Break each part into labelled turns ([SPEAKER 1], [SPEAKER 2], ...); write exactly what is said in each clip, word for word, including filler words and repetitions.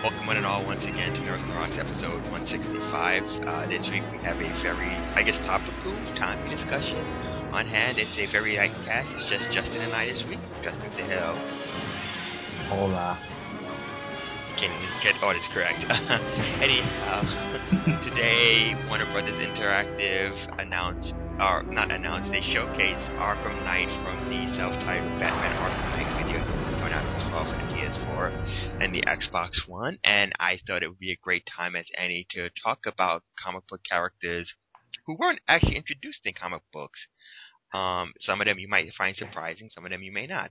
[SPEAKER 1] Welcome one and all once again to Nerd Rocks episode one sixty-five. Uh, this week we have a very, I guess, topical, timely discussion on hand. It's a very light cast. It's just Justin and I this week. Justin, say hello.
[SPEAKER 2] Hola.
[SPEAKER 1] Can't even get, oh, that's correct. Anyhow, today Warner Brothers Interactive announced, or not announced, they showcased Arkham Knight from the self-titled Batman Arkham Knight video game coming out in twelve for the P S four and the Xbox One, and I thought it would be a great time as any to talk about comic book characters who weren't actually introduced in comic books. Um, some of them you might find surprising, some of them you may not.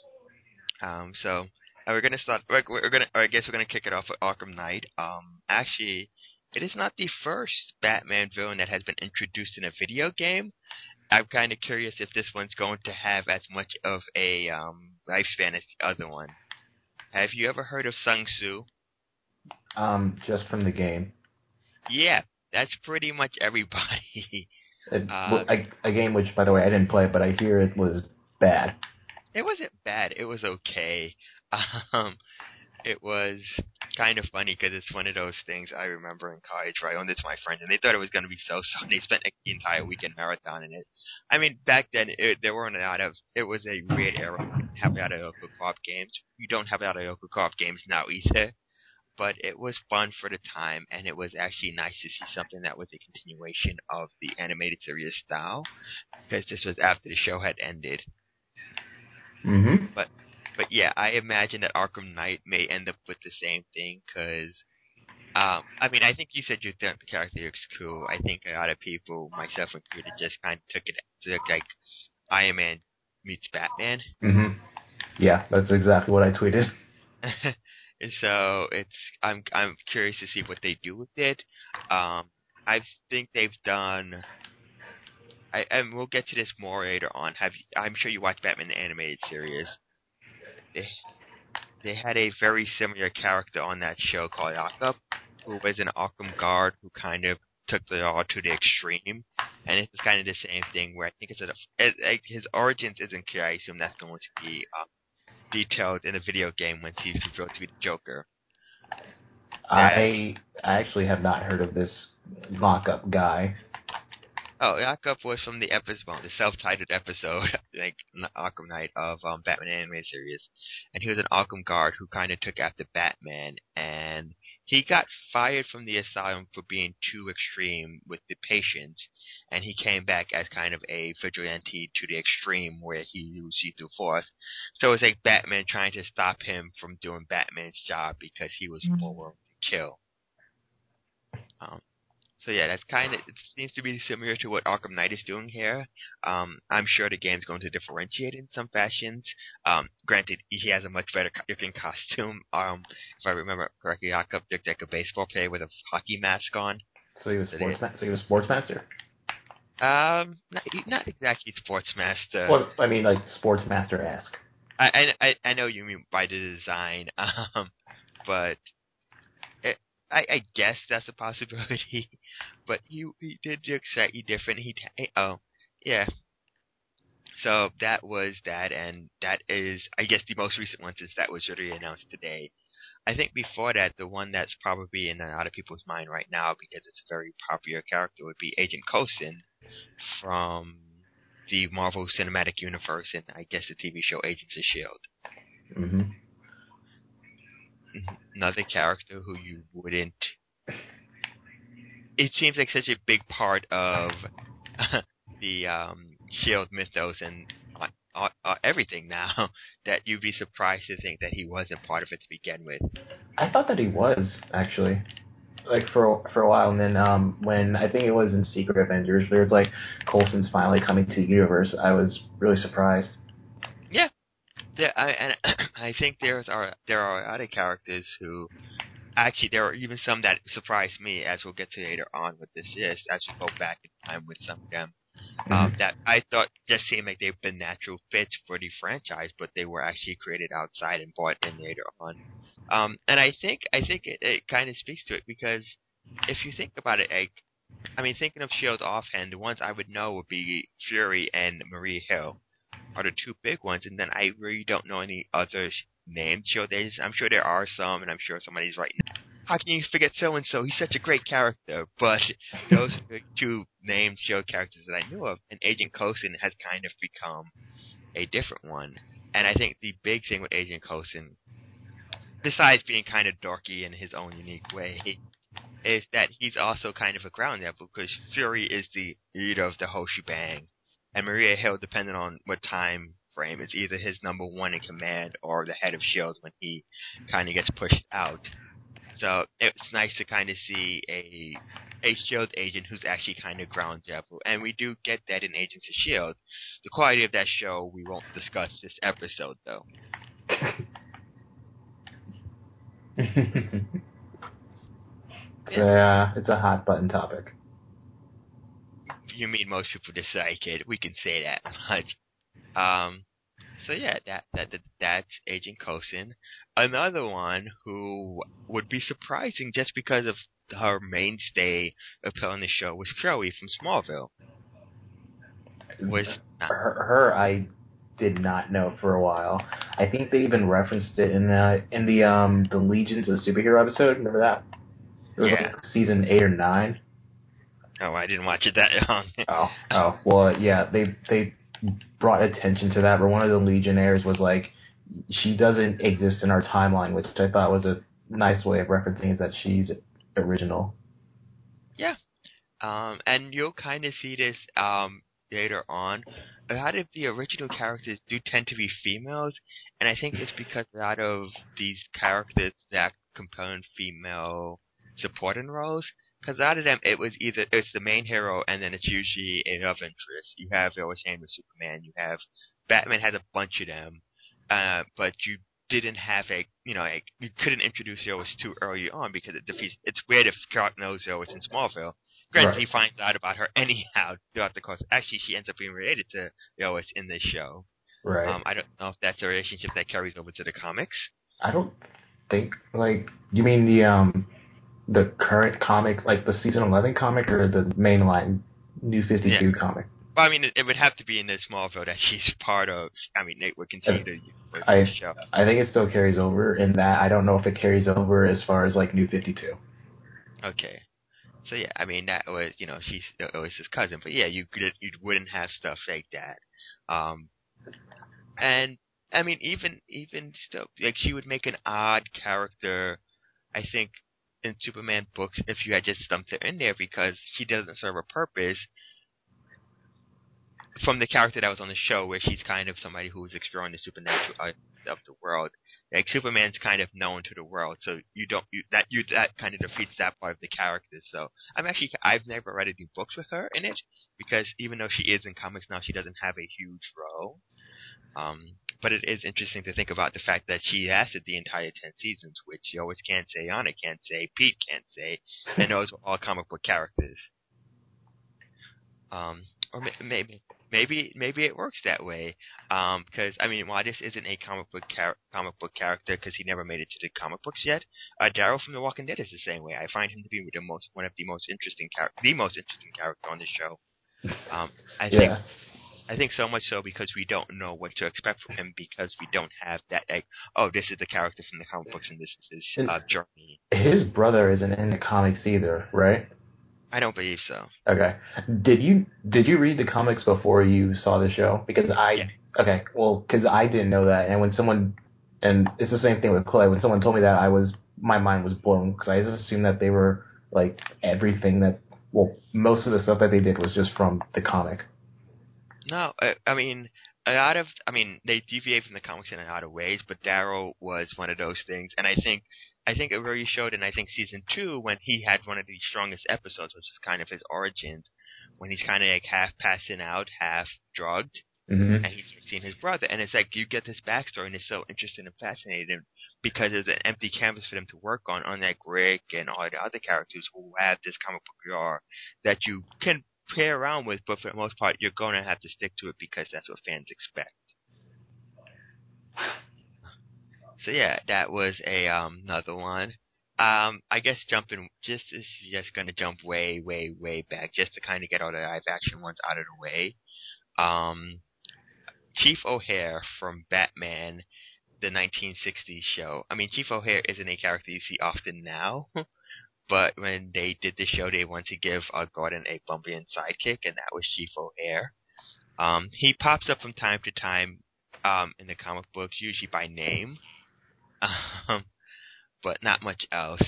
[SPEAKER 1] Um, so uh, we're gonna start. We're, we're gonna. Or I guess we're gonna kick it off with Arkham Knight. Um, actually, it is not the first Batman villain that has been introduced in a video game. I'm kind of curious if this one's going to have as much of a um, lifespan as the other one. Have you ever heard of Sung Tzu?
[SPEAKER 2] Um, just from the game.
[SPEAKER 1] Yeah, that's pretty much everybody.
[SPEAKER 2] It,
[SPEAKER 1] uh,
[SPEAKER 2] a, a game which, by the way, I didn't play, but I hear it was bad.
[SPEAKER 1] It wasn't bad. It was okay. Um, it was kind of funny because it's one of those things I remember in college where I owned it to my friends, and they thought it was going to be so-so, and they spent like, the entire weekend marathon in it. I mean, back then, it, there weren't a lot of, it was a weird era. We didn't have a lot of local co-op games. You don't have a lot of local co-op games now either. But it was fun for the time, and it was actually nice to see something that was a continuation of the animated series style, because this was after the show had ended.
[SPEAKER 2] Mm-hmm.
[SPEAKER 1] But, but yeah, I imagine that Arkham Knight may end up with the same thing, because, um, I mean, I think you said you thought the character looks cool. I think a lot of people, myself included, just kind of took it to look like Iron Man meets Batman.
[SPEAKER 2] Mm-hmm. Yeah, that's exactly what I tweeted.
[SPEAKER 1] And so it's I'm I'm curious to see what they do with it. Um, I think they've done. I and we'll get to this more later on. Have you, I'm sure you watched Batman the animated series. They they had a very similar character on that show called Jakob, who was an Arkham guard who kind of took the all to the extreme. And it's kind of the same thing where I think it's a it, it, his origins isn't clear. I assume that's going to be um, detailed in a video game when he's revealed to be the Joker.
[SPEAKER 2] I I actually have not heard of this mock-up guy.
[SPEAKER 1] Oh, Jakob was from the episode, the self-titled episode, like Arkham Knight of um, Batman animated series, and he was an Arkham guard who kind of took after Batman, and he got fired from the asylum for being too extreme with the patients, and he came back as kind of a vigilante to the extreme where he used lethal force. So it's like Batman trying to stop him from doing Batman's job because he was more willing to kill. Um, So yeah, that's kind of, it seems to be similar to what Arkham Knight is doing here. Um, I'm sure the game's going to differentiate in some fashions. Um, granted, he has a much better looking costume. Um, if I remember correctly, Jakob looked like a baseball player with a hockey mask on.
[SPEAKER 2] So he was
[SPEAKER 1] So,
[SPEAKER 2] sports.
[SPEAKER 1] they,
[SPEAKER 2] Ma- so he was sportsmaster.
[SPEAKER 1] um, not, not exactly sportsmaster.
[SPEAKER 2] Well, I mean, like sportsmaster-esque.
[SPEAKER 1] I, I I know you mean by the design. Um, but. It, I, I guess that's a possibility, but he he did look slightly different. He, he oh yeah. So that was that, and that is I guess the most recent one since that was already announced today. I think before that, the one that's probably in a lot of people's mind right now because it's a very popular character would be Agent Coulson from the Marvel Cinematic Universe and I guess the T V show Agents of Shield.
[SPEAKER 2] Mm-hmm.
[SPEAKER 1] Another character who you wouldn't. It seems like such a big part of the um, Shield mythos and uh, uh, uh, everything now that you'd be surprised to think that he wasn't part of it to begin with.
[SPEAKER 2] I thought that he was actually, like for for a while, and then um, when I think it was in Secret Avengers, there was like Coulson's finally coming to the universe. I was really surprised.
[SPEAKER 1] Yeah, yeah, I, and I think there's are there are other characters who. Actually, there are even some that surprised me, as we'll get to later on with this list, as we go back in time with some of them,
[SPEAKER 2] Mm-hmm.
[SPEAKER 1] um, that I thought just seemed like they've been natural fits for the franchise, but they were actually created outside and brought in later on. Um, and I think I think it, it kind of speaks to it because if you think about it, like, I mean, thinking of Shield offhand, the ones I would know would be Fury and Maria Hill are the two big ones, and then I really don't know any others named Shield agents. I'm sure there are some, and I'm sure somebody's right now. How can you forget so and so? He's such a great character. But those are the two named Shield characters that I knew of, and Agent Coulson has kind of become a different one. And I think the big thing with Agent Coulson, besides being kind of dorky in his own unique way, is that he's also kind of a ground level, because Fury is the leader of the whole shebang, and Maria Hill, depending on what time frame, is either his number one in command or the head of SHIELD when he kind of gets pushed out. So it's nice to kind of see a a SHIELD agent who's actually kind of ground level, and we do get that in Agents of SHIELD. The quality of that show we won't discuss this episode, though.
[SPEAKER 2] Yeah, it's a hot button topic.
[SPEAKER 1] You mean most people dislike it? We can say that much. Um, so yeah, that that, that that's Agent Coulson. Another one who would be surprising just because of her mainstay appeal on the show was Chloe from Smallville. Was not,
[SPEAKER 2] her, her I did not know for a while. I think they even referenced it in the in the um the Legions of Superhero episode. Remember that? It was
[SPEAKER 1] yeah.
[SPEAKER 2] like season eight or nine.
[SPEAKER 1] Oh, I didn't watch it that long.
[SPEAKER 2] oh, oh, well, yeah, they they brought attention to that. Where one of the Legionnaires was like, she doesn't exist in our timeline, which I thought was a nice way of referencing is that she's original.
[SPEAKER 1] Yeah, um, and you'll kind of see this um later on. A lot of the original characters do tend to be females, and I think it's because a lot of these characters that compose female supporting roles, because a lot of them, it was either it's the main hero, and then it's usually a love interest. You have Lois Lane with Superman. You have Batman has a bunch of them, uh, but you didn't have a you know like you couldn't introduce Lois too early on because it defeats. It's weird if Clark knows Lois in Smallville. Granted,
[SPEAKER 2] Right.
[SPEAKER 1] he finds out about her anyhow throughout the course. Actually, she ends up being related to Lois in this show.
[SPEAKER 2] Right.
[SPEAKER 1] Um, I don't know if that's a relationship that carries over to the comics.
[SPEAKER 2] I don't think like you mean the um the current comic, like the season eleven comic, or the mainline New fifty-two
[SPEAKER 1] Yeah.
[SPEAKER 2] comic?
[SPEAKER 1] Well, I mean, it, it would have to be in the Smallville that she's part of. I mean, Nate would continue to work
[SPEAKER 2] I
[SPEAKER 1] in the show.
[SPEAKER 2] I think it still carries over in that. I don't know if it carries over as far as like New fifty-two.
[SPEAKER 1] Okay. So yeah, I mean that was you know she's Lois's cousin, but yeah, you could you wouldn't have stuff like that. Um, and I mean even even still, like she would make an odd character, I think, in Superman books if you had just dumped her in there because she doesn't serve a purpose from the character that was on the show where she's kind of somebody who's exploring the supernatural of the world. Like Superman's kind of known to the world, so you don't you, that you that kind of defeats that part of the character. So I'm actually I've never read any books with her in it because even though she is in comics now, she doesn't have a huge role. Um, but it is interesting to think about the fact that she lasted the entire ten seasons, which you always can't say, Anna can't say, Pete can't say, and those were all comic book characters. Um, or maybe maybe maybe it works that way. Um, because I mean, while this isn't a comic book char- comic book character because he never made it to the comic books yet, uh, Daryl from The Walking Dead is the same way. I find him to be the most one of the most interesting char- the most interesting character on the show. Um, I
[SPEAKER 2] Yeah.
[SPEAKER 1] think I think so much so because we don't know what to expect from him because we don't have that like, oh, this is the character from the comic books and this is his uh, journey.
[SPEAKER 2] His brother isn't in the comics either, right?
[SPEAKER 1] I don't believe so.
[SPEAKER 2] Okay. Did you did you read the comics before you saw the show? Because I
[SPEAKER 1] Yeah.
[SPEAKER 2] okay, well, because I didn't know that, and when someone and it's the same thing with Clay. When someone told me that, I was my mind was blown because I just assumed that they were like everything that well, most of the stuff that they did was just from the comic.
[SPEAKER 1] No, I, I mean, a lot of, I mean, they deviate from the comics in a lot of ways, but Daryl was one of those things, and I think, I think it really showed in, I think, season two when he had one of the strongest episodes, which is kind of his origins, when he's kind of like half passing out, half drugged,
[SPEAKER 2] Mm-hmm.
[SPEAKER 1] and he's seeing his brother, and it's like you get this backstory, and it's so interesting and fascinating because there's an empty canvas for them to work on, unlike Rick and all the other characters who have this comic book lore that you can play around with, but for the most part, you're going to have to stick to it because that's what fans expect. So yeah, that was a um, another one. Um, I guess jumping just this is just going to jump way, way, way back just to kind of get all the live action ones out of the way. Um, Chief O'Hare from Batman the nineteen sixties show. I mean, Chief O'Hare isn't a character you see often now, but when they did the show, they wanted to give uh, Gordon a Bumbian sidekick, and that was Chief O'Hare. Um, he pops up from time to time um, in the comic books, usually by name, um, but not much else.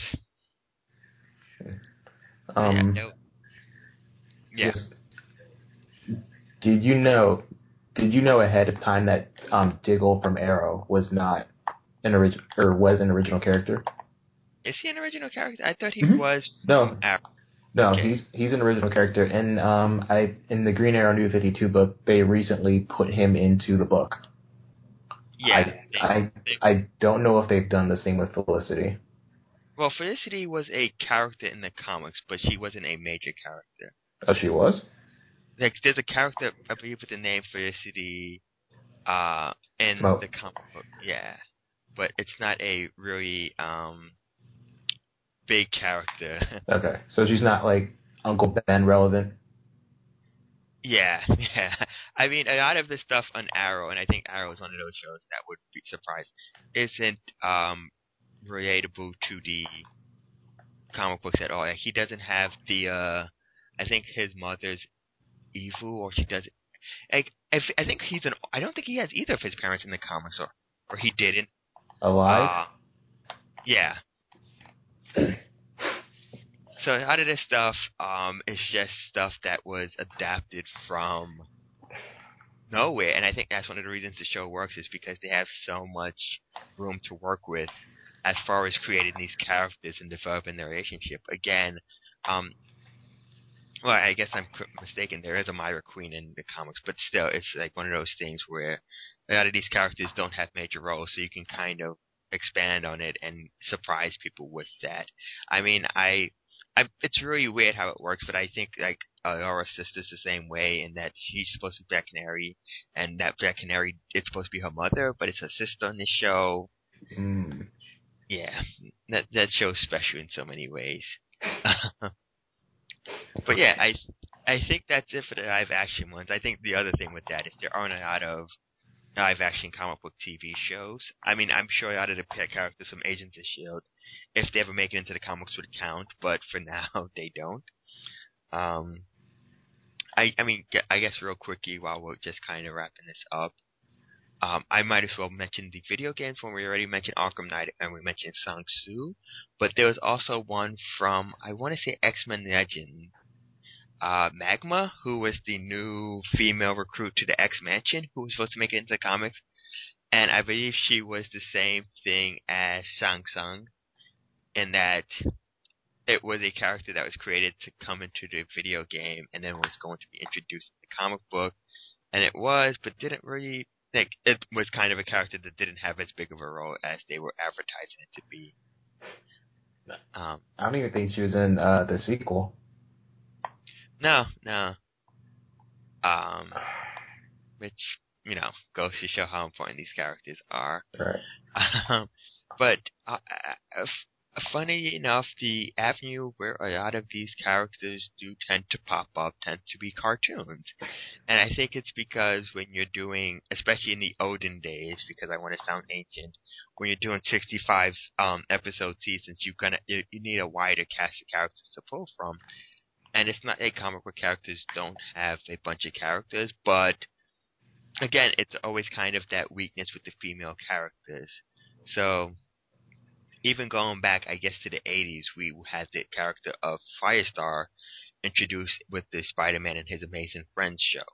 [SPEAKER 2] Um,
[SPEAKER 1] yeah. No, yeah.
[SPEAKER 2] Just, did you know? Did you know ahead of time that um, Diggle from Arrow was not an original or was an original character?
[SPEAKER 1] Is he an original character? I thought he
[SPEAKER 2] mm-hmm.
[SPEAKER 1] was.
[SPEAKER 2] No,
[SPEAKER 1] Arrow.
[SPEAKER 2] no,
[SPEAKER 1] Okay.
[SPEAKER 2] he's he's an original character, and um, I in the Green Arrow New fifty-two book, they recently put him into the book.
[SPEAKER 1] Yeah.
[SPEAKER 2] I
[SPEAKER 1] they,
[SPEAKER 2] I
[SPEAKER 1] they,
[SPEAKER 2] I don't know if they've done the same with Felicity.
[SPEAKER 1] well, Felicity was a character in the comics, but she wasn't a major character.
[SPEAKER 2] Oh, she was?
[SPEAKER 1] Like, there's a character, I believe, with the name Felicity uh, in
[SPEAKER 2] Oh.
[SPEAKER 1] the comic book. Yeah. But it's not a really um, big character.
[SPEAKER 2] Okay, so she's not like Uncle Ben relevant.
[SPEAKER 1] yeah, yeah. I mean, a lot of the stuff on Arrow, and I think Arrow is one of those shows that would be surprised, isn't um, relatable to the comic books at all. Like, he doesn't have the, uh, I think his mother's evil, or she doesn't. Like, if, I think he's an. I don't think he has either of his parents in the comics, or or he didn't.
[SPEAKER 2] Alive?
[SPEAKER 1] Uh, yeah. So a lot of this stuff um, is just stuff that was adapted from nowhere, and I think that's one of the reasons the show works is because they have so much room to work with as far as creating these characters and developing their relationship. Again, um, well, I guess I'm mistaken. There is a Myra Queen in the comics, but still, it's like one of those things where a lot of these characters don't have major roles, so you can kind of expand on it and surprise people with that. I mean, I, I it's really weird how it works, but I think like uh, Laura's sister's the same way in that she's supposed to be Black Canary, and that Black Canary it's supposed to be her mother, but it's her sister on the show.
[SPEAKER 2] Mm.
[SPEAKER 1] Yeah, that that show's special in so many ways. But yeah, I I think that's it for the live action ones. I think the other thing with that is there aren't a lot of live action comic book T V shows. I mean, I'm sure a lot of the characters from Agents of S H I E L D, if they ever make it into the comics, would count, but for now, they don't. Um, I I mean, I guess real quickly while we're just kind of wrapping this up, um, I might as well mention the video games when we already mentioned Arkham Knight and we mentioned Sang Soo, but there was also one from, I want to say X-Men Legend. Uh, Magma, who was the new female recruit to the X-Mansion, who was supposed to make it into the comics. And I believe she was the same thing as Shang Tsung, in that it was a character that was created to come into the video game and then was going to be introduced in the comic book. And it was, but didn't really think it was kind of a character that didn't have as big of a role as they were advertising it to be. Um,
[SPEAKER 2] I don't even think she was in uh, the sequel.
[SPEAKER 1] No, no. Um, which, you know, goes to show how important these characters are.
[SPEAKER 2] Right.
[SPEAKER 1] Um, but uh, uh, f- funny enough, the avenue where a lot of these characters do tend to pop up tends to be cartoons. And I think it's because when you're doing, especially in the olden days, because I want to sound ancient, when you're doing sixty-five um, episode seasons, you gonna you, you need a wider cast of characters to pull from. And it's not like comic book characters don't have a bunch of characters, but again, it's always kind of that weakness with the female characters. So even going back, I guess, to the eighties, we had the character of Firestar introduced with the Spider-Man and His Amazing Friends show.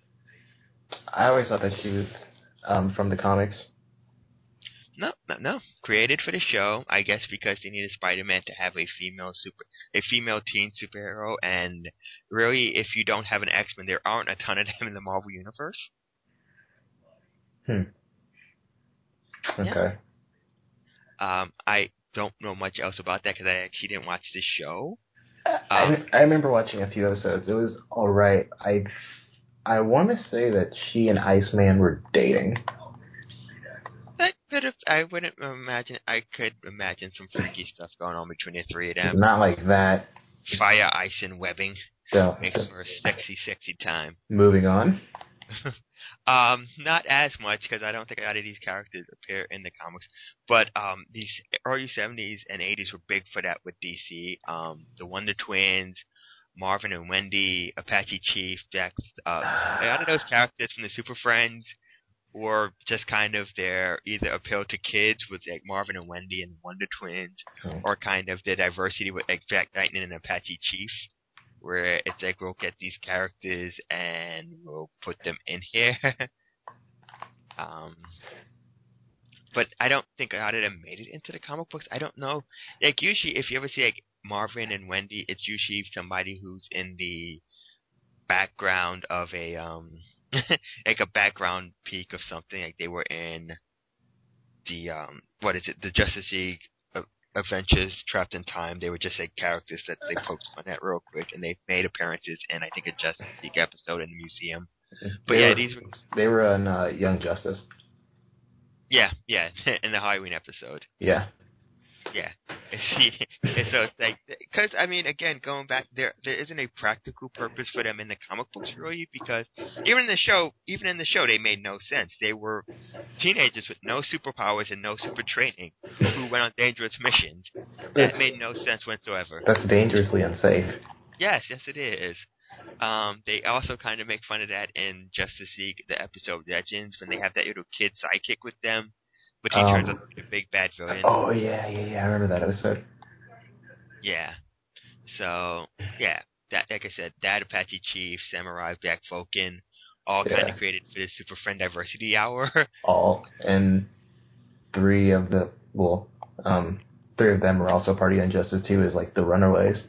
[SPEAKER 2] I always thought that she was um, from the comics.
[SPEAKER 1] No, no, no. Created for the show, I guess, because they needed Spider-Man to have a female super, a female teen superhero, and really, if you don't have an X-Men, there aren't a ton of them in the Marvel universe.
[SPEAKER 2] Hmm. Okay.
[SPEAKER 1] Yeah. Um, I don't know much else about that because I actually didn't watch this show.
[SPEAKER 2] I,
[SPEAKER 1] Um,
[SPEAKER 2] I remember watching a few episodes. It was all right. I I want to say that she and Iceman were dating.
[SPEAKER 1] That could have. I wouldn't imagine. I could imagine some freaky stuff going on between the three of them.
[SPEAKER 2] Not like that.
[SPEAKER 1] Fire, ice, and webbing
[SPEAKER 2] So,
[SPEAKER 1] makes for a sexy, sexy time.
[SPEAKER 2] moving on.
[SPEAKER 1] um, not as much because I don't think a lot of these characters appear in the comics. But um, these early seventies and eighties were big for that with D C. Um, the Wonder Twins, Marvin and Wendy, Apache Chief, Jack. Uh, a lot of those characters from the Super Friends or just kind of their either appeal to kids with like Marvin and Wendy and the Wonder Twins,
[SPEAKER 2] Hmm.
[SPEAKER 1] or kind of their diversity with like Jack Lightning and Apache Chief, where it's like we'll get these characters and we'll put them in here. um, but I don't think a lot of them made it into the comic books. I don't know. Like usually, if you ever see like Marvin and Wendy, it's usually somebody who's in the background of a um like a background peak of something. Like they were in the um what is it? The Justice League uh, Adventures Trapped in Time. They were just like characters that they poked on that real quick, and they made appearances in I think a Justice League episode in the museum. But
[SPEAKER 2] They
[SPEAKER 1] yeah,
[SPEAKER 2] were
[SPEAKER 1] these were
[SPEAKER 2] they were on uh, Young Justice.
[SPEAKER 1] yeah yeah in the Halloween episode.
[SPEAKER 2] Yeah.
[SPEAKER 1] Yeah. And so it's like, because I mean, again, going back there, there isn't a practical purpose for them in the comic books, really, because even in the show, even in the show, they made no sense. They were teenagers with no superpowers and no super training who went on dangerous missions. That
[SPEAKER 2] It's,
[SPEAKER 1] made no sense whatsoever.
[SPEAKER 2] that's dangerously unsafe.
[SPEAKER 1] Yes, yes, it is. Um, they also kind of make fun of that in Justice League, the episode Legends, when they have that little kid sidekick with them, but he turns
[SPEAKER 2] Um,
[SPEAKER 1] out to be a big bad villain.
[SPEAKER 2] oh yeah, yeah, yeah. I remember that episode.
[SPEAKER 1] Yeah. So, yeah, that like I said, that Apache Chief, Samurai, Black Vulcan, all
[SPEAKER 2] Yeah.
[SPEAKER 1] kind of created for the Super Friend Diversity Hour.
[SPEAKER 2] All and three of the well, um, three of them were also part of Injustice too. Is like the Runaways.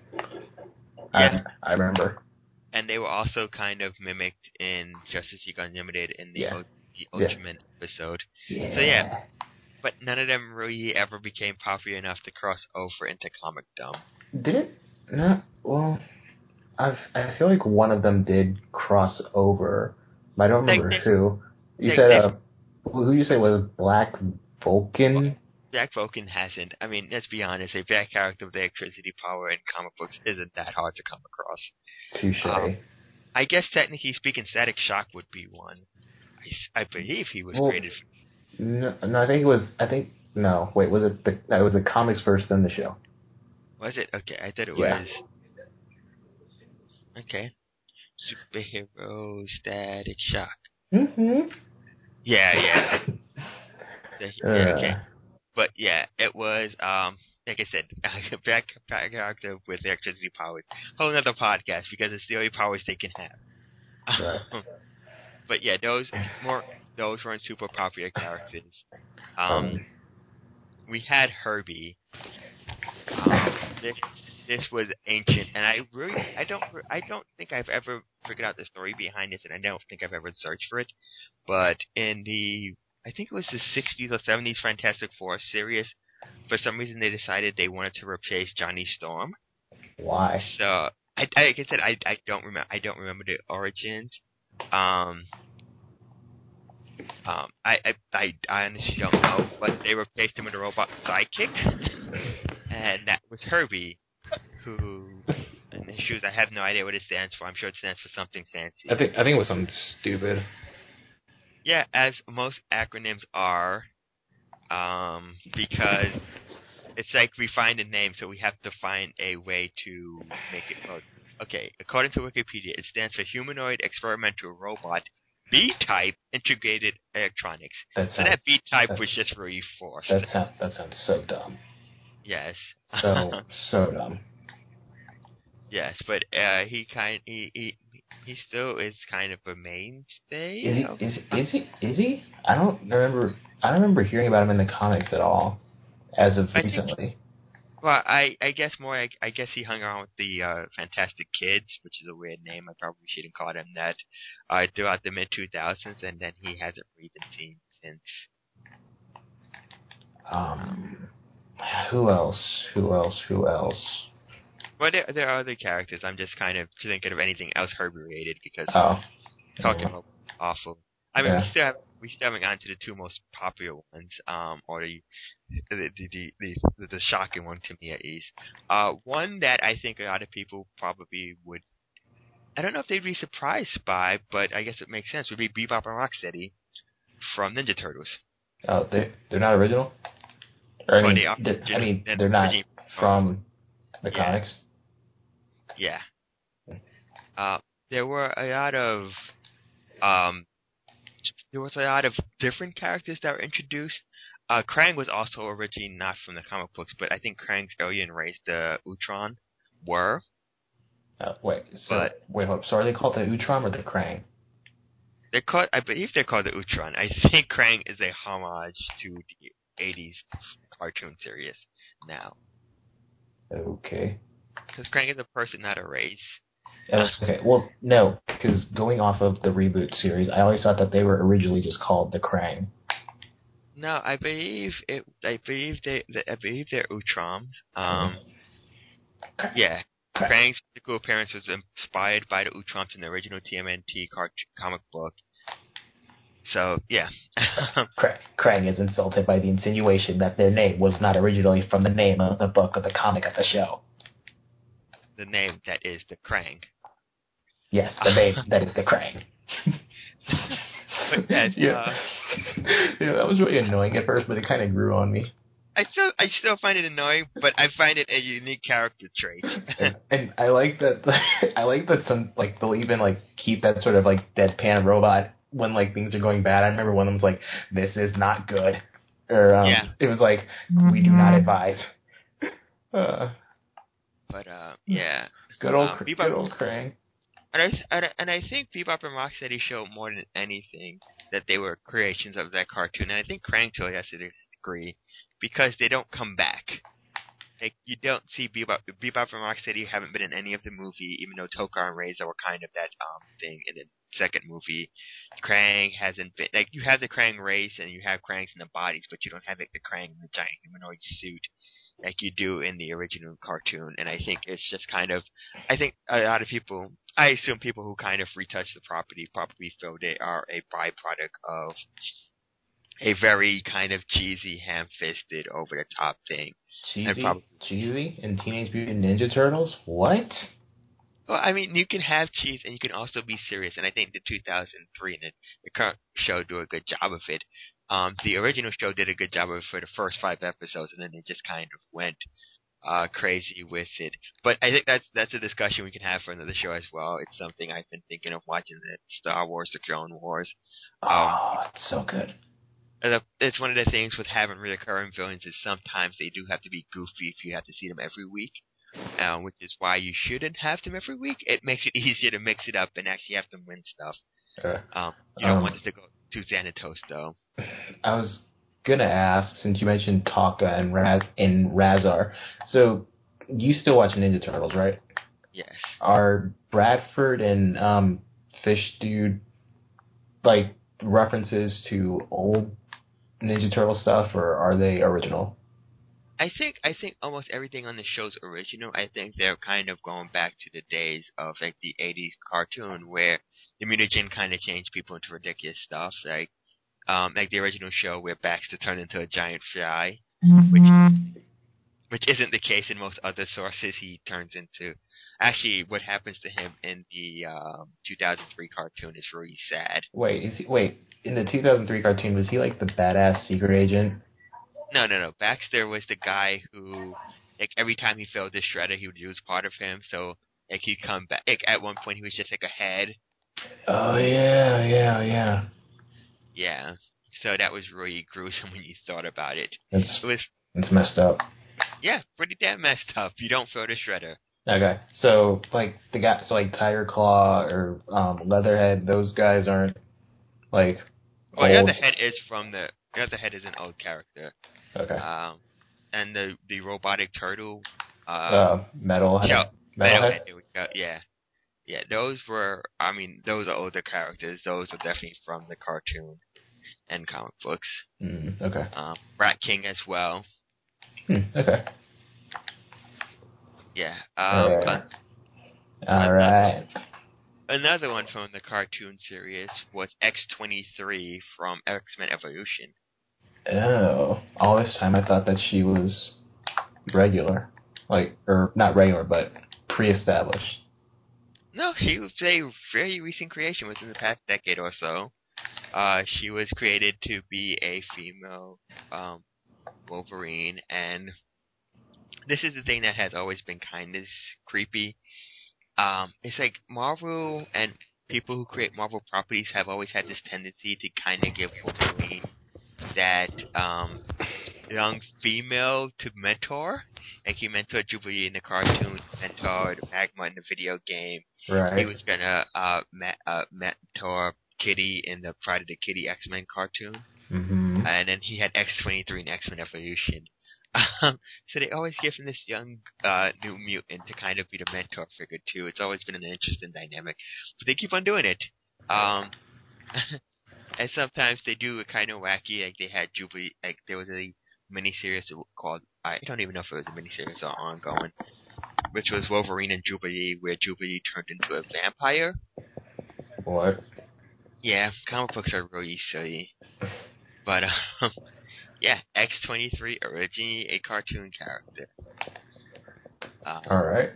[SPEAKER 1] Yeah.
[SPEAKER 2] I I remember.
[SPEAKER 1] And they were also kind of mimicked in Justice League Unlimited in the,
[SPEAKER 2] Yeah.
[SPEAKER 1] o- the
[SPEAKER 2] Yeah.
[SPEAKER 1] Ultraman episode.
[SPEAKER 2] Yeah.
[SPEAKER 1] So yeah, but none of them really ever became popular enough to cross over into comicdom.
[SPEAKER 2] Did it? No. Well, I I feel like one of them did cross over. But I don't remember
[SPEAKER 1] They, they,
[SPEAKER 2] who. You
[SPEAKER 1] they,
[SPEAKER 2] said
[SPEAKER 1] they,
[SPEAKER 2] uh, who you say was Black Vulcan?
[SPEAKER 1] Black Vulcan hasn't. I mean, let's be honest, a black character with electricity power in comic books isn't that hard to come across.
[SPEAKER 2] Touche.
[SPEAKER 1] Um, I guess technically speaking, Static Shock would be one. I, I believe he was
[SPEAKER 2] Well,
[SPEAKER 1] created.
[SPEAKER 2] no, no, I think it was. I think no. Wait, was it the? No, it was the comics first, then the show.
[SPEAKER 1] Was it? Okay, I thought it
[SPEAKER 2] Yeah.
[SPEAKER 1] was. Okay. Superhero Static Shock.
[SPEAKER 2] Mm-hmm.
[SPEAKER 1] Yeah, yeah. Yeah, yeah, okay.
[SPEAKER 2] Uh,
[SPEAKER 1] But yeah, it was, um, like I said, a black character with electricity powers. Whole another podcast because it's the only powers they can have.
[SPEAKER 2] right.
[SPEAKER 1] But yeah, those more those weren't super popular characters. Um,
[SPEAKER 2] Um,
[SPEAKER 1] we had Herbie. Um, this this was ancient, and I really I don't I don't think I've ever figured out the story behind this, and I don't think I've ever searched for it. But in the I think it was the sixties or seventies Fantastic Four series, for some reason they decided they wanted to replace Johnny Storm.
[SPEAKER 2] why?
[SPEAKER 1] So I, I like I said I I don't remember I don't remember the origins. Um. Um, I, I, I, I honestly don't know, but they replaced him with a robot sidekick, and that was Herbie, who, and the shoes, I have no idea what it stands for. I'm sure it stands for something fancy.
[SPEAKER 2] I think I think it was something stupid.
[SPEAKER 1] Yeah, as most acronyms are, um, because it's like we find a name, so we have to find a way to make it work. Okay, according to Wikipedia, it stands for Humanoid Experimental Robot B-Type Integrated Electronics.
[SPEAKER 2] That
[SPEAKER 1] So
[SPEAKER 2] sounds,
[SPEAKER 1] that B-Type
[SPEAKER 2] that,
[SPEAKER 1] was just really forced.
[SPEAKER 2] that sounds that sounds so dumb.
[SPEAKER 1] Yes.
[SPEAKER 2] So so dumb.
[SPEAKER 1] Yes, but uh, he kind he, he he still is kind of a mainstay.
[SPEAKER 2] Is he
[SPEAKER 1] of-
[SPEAKER 2] is is he is he? I don't remember. I don't remember hearing about him in the comics at all, as of
[SPEAKER 1] I think-
[SPEAKER 2] recently.
[SPEAKER 1] Well, I I guess more. I, I guess he hung around with the uh, Fantastic Kids, which is a weird name. I probably shouldn't call them that. Uh, throughout the mid two thousands, and then he hasn't really been seen since.
[SPEAKER 2] Um, who else? Who else? Who else?
[SPEAKER 1] Well, there, there are other characters. I'm just kind of thinking of anything else Herbie related because
[SPEAKER 2] Oh,
[SPEAKER 1] talking
[SPEAKER 2] yeah.
[SPEAKER 1] about awful. I mean,
[SPEAKER 2] Yeah.
[SPEAKER 1] we still have we still haven't gotten to the two most popular ones, um, or the the the the, the, the shocking one to me at least. Uh, one that I think a lot of people probably would I don't know if they'd be surprised by, but I guess it makes sense. Would be Bebop and Rocksteady from Ninja Turtles.
[SPEAKER 2] Oh, they they're not original. Or, I
[SPEAKER 1] Well,
[SPEAKER 2] mean,
[SPEAKER 1] they are
[SPEAKER 2] they're, I
[SPEAKER 1] original-
[SPEAKER 2] mean,
[SPEAKER 1] they're
[SPEAKER 2] they're not
[SPEAKER 1] originally
[SPEAKER 2] from the
[SPEAKER 1] Yeah.
[SPEAKER 2] comics.
[SPEAKER 1] Yeah. Uh, there were a lot of um, there was a lot of different characters that were introduced. Uh, Krang was also originally not from the comic books, but I think Krang's alien race, the Utron, were.
[SPEAKER 2] Uh, wait, so
[SPEAKER 1] But-
[SPEAKER 2] wait, hold up. So are they called the Utrom or the Krang?
[SPEAKER 1] They're called, I believe they're called the Utron. I think Krang is a homage to the eighties cartoon series now.
[SPEAKER 2] Okay.
[SPEAKER 1] Because Krang is a person, not a race.
[SPEAKER 2] Uh, okay. Well, no, because going off of the reboot series, I always thought that they were originally just called the Krang.
[SPEAKER 1] No, I believe it. I believe they. I believe they're Utroms. Um,
[SPEAKER 2] Krang.
[SPEAKER 1] yeah.
[SPEAKER 2] Krang.
[SPEAKER 1] Krang's physical appearance was inspired by the Utroms in the original T M N T cart- comic book. So yeah.
[SPEAKER 2] Krang, Krang is insulted by the insinuation that their name was not originally from the name of the book or the comic of the show.
[SPEAKER 1] The name that is the Krang.
[SPEAKER 2] Yes, the name that is the Krang.
[SPEAKER 1] But that,
[SPEAKER 2] yeah.
[SPEAKER 1] uh,
[SPEAKER 2] yeah, that was really annoying at first, but it kind of grew on me.
[SPEAKER 1] I still, I still find it annoying, but I find it a unique character trait.
[SPEAKER 2] and, and I like that. I like that some like they'll even like keep that sort of like deadpan robot when like things are going bad. I remember one of them was like, "This is not good," or um,
[SPEAKER 1] Yeah.
[SPEAKER 2] it was like, "We do not advise." Uh,
[SPEAKER 1] But uh, yeah.
[SPEAKER 2] good old,
[SPEAKER 1] Um,
[SPEAKER 2] Kr-
[SPEAKER 1] Bebop-
[SPEAKER 2] good old Krang.
[SPEAKER 1] And I, and I and I think Bebop and Rocksteady show more than anything that they were creations of that cartoon, and I think Krang to a lesser degree, because they don't come back. Like, you don't see Bebop, Bebop and Rocksteady haven't been in any of the movie, even though Tokar and Reza were kind of that um thing in the second movie. Krang hasn't been, like, you have the Krang race and you have Krangs in the bodies, but you don't have like the Krang in the giant humanoid suit like you do in the original cartoon. And I think it's just kind of, I think a lot of people, I assume people who kind of retouch the property probably feel they are a byproduct of a very kind of cheesy, ham-fisted, over-the-top thing.
[SPEAKER 2] Cheesy,
[SPEAKER 1] prob-
[SPEAKER 2] cheesy, and Teenage Mutant Ninja Turtles. What?
[SPEAKER 1] Well, I mean, you can have cheese and you can also be serious, and I think the two thousand three and the, the current show do a good job of it. Um, the original show did a good job of it for the first five episodes, and then it just kind of went uh, crazy with it. But I think that's that's a discussion we can have for another show as well. It's something I've been thinking of watching, the Star Wars: The Clone Wars. Um,
[SPEAKER 2] Oh, it's so good.
[SPEAKER 1] And uh, it's one of the things with having recurring villains is sometimes they do have to be goofy if you have to see them every week, uh, which is why you shouldn't have them every week. It makes it easier to mix it up and actually have them win stuff.
[SPEAKER 2] Uh,
[SPEAKER 1] Um, you don't
[SPEAKER 2] um,
[SPEAKER 1] want it to go too Xanatos, though.
[SPEAKER 2] I was gonna ask, since you mentioned Taka and Raz and Razar, so you still watch Ninja Turtles, right?
[SPEAKER 1] Yes.
[SPEAKER 2] Are Bradford and um, Fish Dude like references to old Ninja Turtle stuff, or are they original?
[SPEAKER 1] I think I think almost everything on the show's original. I think they're kind of going back to the days of like the eighties cartoon where the mutagen kind of changed people into ridiculous stuff, like um, like the original show where Baxter turned into a giant fly, which which isn't the case in most other sources. He turns into actually what happens to him in the um, two thousand three cartoon is really sad.
[SPEAKER 2] Wait, is he, wait, in the two thousand three cartoon, was he like the badass secret agent?
[SPEAKER 1] No, no, no. Baxter was the guy who, like, every time he failed the shredder, he would use part of him. So, like, he'd come back. Like, at one point, he was just like a head.
[SPEAKER 2] Oh yeah, yeah, yeah.
[SPEAKER 1] Yeah. So that was really gruesome when you thought about it.
[SPEAKER 2] It's
[SPEAKER 1] It was,
[SPEAKER 2] it's messed up.
[SPEAKER 1] yeah, pretty damn messed up. You don't fail the shredder.
[SPEAKER 2] Okay, so like the guy, so like Tiger Claw or um, Leatherhead, those guys aren't like.
[SPEAKER 1] Well,
[SPEAKER 2] old.
[SPEAKER 1] Leatherhead is from the Leatherhead is an old character.
[SPEAKER 2] Okay.
[SPEAKER 1] Um, and the the robotic turtle. Uh,
[SPEAKER 2] Uh, Metalhead.
[SPEAKER 1] Shell,
[SPEAKER 2] Metalhead.
[SPEAKER 1] There we go. Yeah, yeah. Those were. I mean, those are older characters. Those are definitely from the cartoon and comic books.
[SPEAKER 2] Mm, okay.
[SPEAKER 1] Um, Rat King as well.
[SPEAKER 2] Hmm, okay.
[SPEAKER 1] Yeah. Um,
[SPEAKER 2] All right.
[SPEAKER 1] uh,
[SPEAKER 2] All right.
[SPEAKER 1] Another one from the cartoon series was X twenty-three from X-Men Evolution.
[SPEAKER 2] Oh, all this time I thought that she was regular, like, or not regular, but pre-established.
[SPEAKER 1] No, she was a very recent creation within the past decade or so. Uh, she was created to be a female um, Wolverine, and this is the thing that has always been kind of creepy. Um, it's like Marvel and people who create Marvel properties have always had this tendency to kind of give Wolverine that um, young female to mentor. Like he mentored Jubilee in the cartoon, mentored Magma in the video game.
[SPEAKER 2] Right.
[SPEAKER 1] He was gonna uh, ma- uh, mentor Kitty in the Friday the Kitty X-Men cartoon.
[SPEAKER 2] Mm-hmm.
[SPEAKER 1] And then he had X twenty-three in X-Men Evolution. Um, so they always give him this young uh, new mutant to kind of be the mentor figure too. It's always been an interesting dynamic, but they keep on doing it. Um, and sometimes they do it kind of wacky. Like they had Jubilee. Like there was a miniseries called I don't even know if it was a miniseries or ongoing, which was Wolverine and Jubilee, where Jubilee turned into a vampire.
[SPEAKER 2] What?
[SPEAKER 1] Yeah, comic books are really silly, but. Um, Yeah, X twenty-three, originally a cartoon character. Um,
[SPEAKER 2] All right.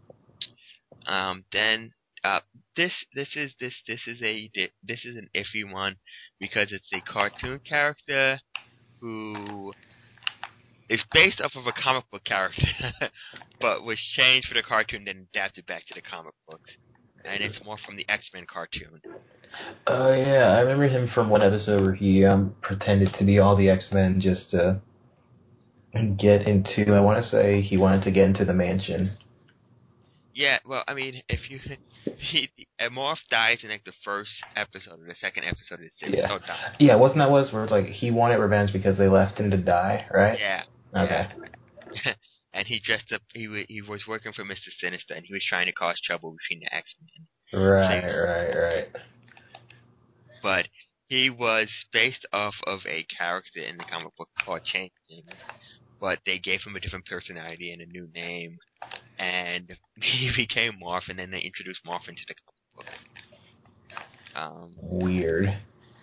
[SPEAKER 1] Um, then uh, this this is this this is a this is an iffy one because it's a cartoon character who is based off of a comic book character, but was changed for the cartoon then adapted back to the comic books, and it's more from the X-Men cartoon.
[SPEAKER 2] Oh, uh, yeah, I remember him from one episode where he um, pretended to be all the X-Men just to get into, I want to say he wanted to get into the mansion.
[SPEAKER 1] Yeah, well, I mean, if you, he, Morph dies in like the first episode or the second episode of the series.
[SPEAKER 2] Yeah,
[SPEAKER 1] Oh, die.
[SPEAKER 2] yeah, wasn't that was where it's like he wanted revenge because they left him to die, right?
[SPEAKER 1] Yeah.
[SPEAKER 2] Okay.
[SPEAKER 1] Yeah. And he dressed up, he, he was working for Mister Sinister, and he was trying to cause trouble between the X-Men.
[SPEAKER 2] Right,
[SPEAKER 1] So,
[SPEAKER 2] right, right.
[SPEAKER 1] But he was based off of a character in the comic book called Changeling, but they gave him a different personality and a new name, and he became Morph, and then they introduced Morph into the comic book. Um,
[SPEAKER 2] Weird.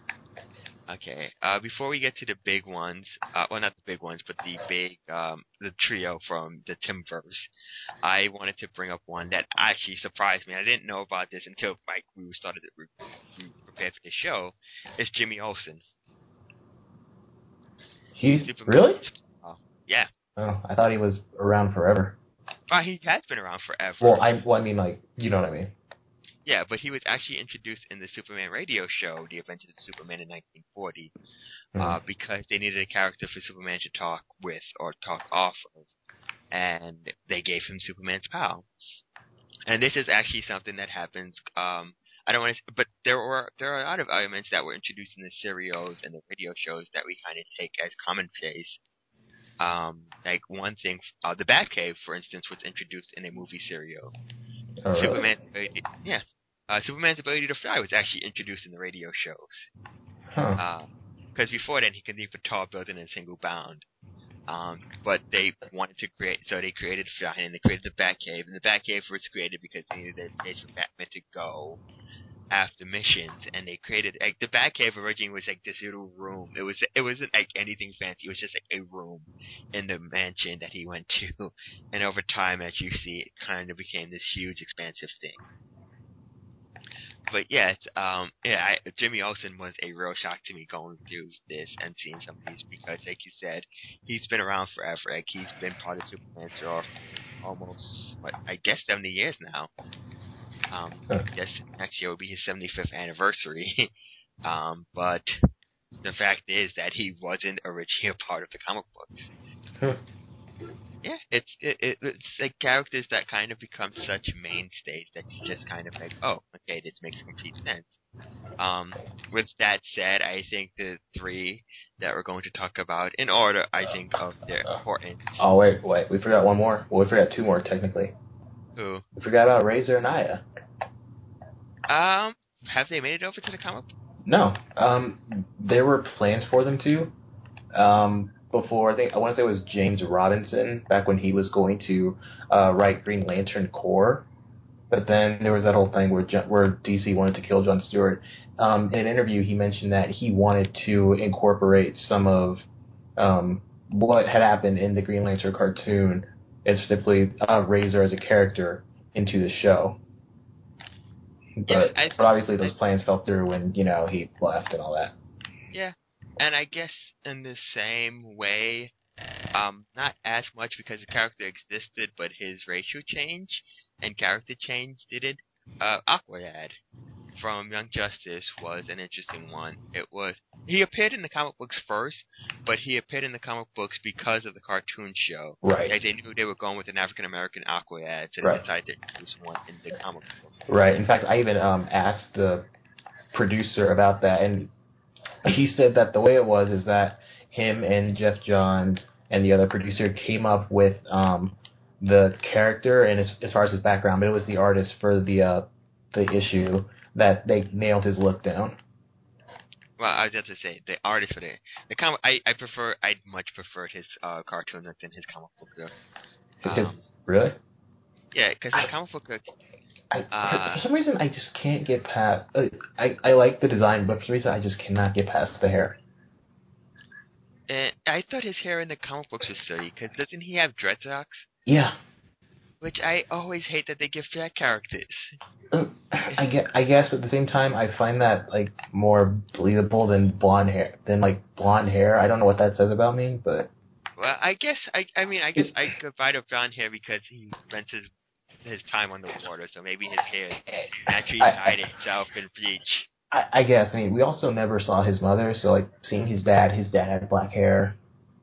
[SPEAKER 1] Okay. Uh, before we get to the big ones, uh, well, not the big ones, but the big, um, the trio from the Timverse, I wanted to bring up one that actually surprised me. I didn't know about this until like we started to re- we prepared for the show. It's Jimmy Olsen.
[SPEAKER 2] He's
[SPEAKER 1] Superman.
[SPEAKER 2] really?
[SPEAKER 1] Oh, yeah.
[SPEAKER 2] Oh, I thought he was around forever.
[SPEAKER 1] Uh, he has been around forever.
[SPEAKER 2] Well, I, well, I mean, like, you know what I mean.
[SPEAKER 1] Yeah, but he was actually introduced in the Superman radio show, The Adventures of Superman in nineteen forty, mm. uh, because they needed a character for Superman to talk with or talk off of, and they gave him Superman's power. And this is actually something that happens. Um, I don't want to, but there were there are a lot of elements that were introduced in the serials and the radio shows that we kind of take as commonplace. Um, like one thing, uh, the Batcave, for instance, was introduced in a movie serial.
[SPEAKER 2] Oh,
[SPEAKER 1] Superman's
[SPEAKER 2] really?
[SPEAKER 1] ability, yeah, uh, Superman's ability to fly was actually introduced in the radio shows.
[SPEAKER 2] Huh.
[SPEAKER 1] Because uh, before then, he could leap a tall building in a single bound. Um, but they wanted to create, so they created flying, and they created the Batcave, and the Batcave was created because they needed a place for Batman to go after missions, and they created like the Batcave originally was like this little room. It was it wasn't like anything fancy. It was just like a room in the mansion that he went to, and over time, as you see, it kind of became this huge, expansive thing. But yeah, it's, um, yeah, I, Jimmy Olsen was a real shock to me going through this and seeing some of these because, like you said, he's been around forever. Like he's been part of Superman for almost, what, I guess, seventy years now. Um, I guess next year will be his seventy-fifth anniversary. um, but the fact is that he wasn't originally a part of the comic books.
[SPEAKER 2] Huh.
[SPEAKER 1] Yeah, it's it, it, it's like characters that kind of become such mainstays that you just kind of like, oh, okay, this makes complete sense. Um, with that said, I think the three that we're going to talk about in order, I think, of their importance.
[SPEAKER 2] Oh, wait, wait, we forgot one more. Well, we forgot two more, technically.
[SPEAKER 1] Who?
[SPEAKER 2] We forgot about Razor and Aya.
[SPEAKER 1] Um, have they made it over to the comic?
[SPEAKER 2] No. Um, there were plans for them to. Um, before, I think, I want to say it was James Robinson, back when he was going to uh, write Green Lantern Corps. But then there was that whole thing where where D C wanted to kill John Stewart. Um, in an interview, he mentioned that he wanted to incorporate some of um, what had happened in the Green Lantern cartoon, and specifically uh, Razor as a character, into the show. But,
[SPEAKER 1] yeah, I,
[SPEAKER 2] but obviously those
[SPEAKER 1] I,
[SPEAKER 2] plans fell through when, you know, he left and all that.
[SPEAKER 1] yeah, and I guess in the same way, um, not as much because the character existed, but his racial change and character change didn't. Uh, Aqualad from Young Justice was an interesting one. It was he appeared in the comic books first, but he appeared in the comic books because of the cartoon show.
[SPEAKER 2] Right.
[SPEAKER 1] Like they knew they were going with an African American Aqualad, so they
[SPEAKER 2] Right.
[SPEAKER 1] decided to introduce one in the comic book.
[SPEAKER 2] Right. In fact, I even um, asked the producer about that, and he said that the way it was is that him and Jeff Johns and the other producer came up with um, the character and as, as far as his background, but it was the artist for the uh, the issue that they nailed his look down.
[SPEAKER 1] Well, I was just to say the artist for the the comic. I, I prefer. I much preferred his uh, cartoon look than his comic book look.
[SPEAKER 2] Because
[SPEAKER 1] Um,
[SPEAKER 2] really,
[SPEAKER 1] yeah, because his comic book look.
[SPEAKER 2] I,
[SPEAKER 1] Uh,
[SPEAKER 2] for, for some reason, I just can't get past. Uh, I I like the design, but for some reason, I just cannot get past the hair.
[SPEAKER 1] and I thought his hair in the comic books was silly because doesn't he have dreadlocks?
[SPEAKER 2] Yeah.
[SPEAKER 1] Which I always hate that they give fat characters.
[SPEAKER 2] I get, I guess, but at the same time, I find that like more believable than blonde hair. Than like blonde hair. I don't know what that says about me, but
[SPEAKER 1] Well, I guess I. I mean, I guess I could buy the blonde hair because he spends his his time on the water, so maybe his hair naturally
[SPEAKER 2] I,
[SPEAKER 1] dyed itself in bleach.
[SPEAKER 2] I, I guess. I mean, we also never saw his mother, so like seeing his dad, his dad had black hair.